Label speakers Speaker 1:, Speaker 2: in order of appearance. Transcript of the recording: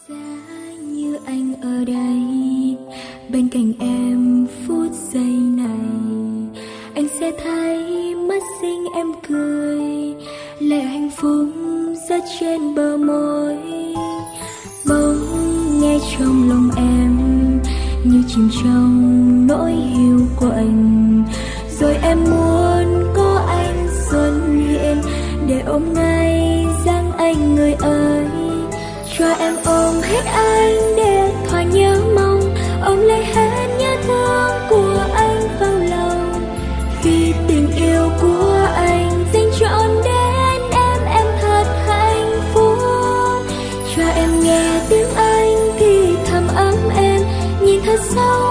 Speaker 1: Giá như anh ở đây bên cạnh em phút giây này, anh sẽ thấy mắt xinh em cười, lệ hạnh phúc rất trên bờ môi. Bỗng nghe trong lòng em như chìm trong nỗi hiu quạnh, rồi em muốn có anh xuất hiện để ôm ngay dáng anh người ơi. Cho em ôm hết anh để thỏa nhớ mong, ôm lấy hết nhớ thương của anh vào lòng. Vì tình yêu của anh dành trọn đến em thật hạnh phúc. Cho em nghe tiếng anh thì thầm ấm em, nhìn thật sâu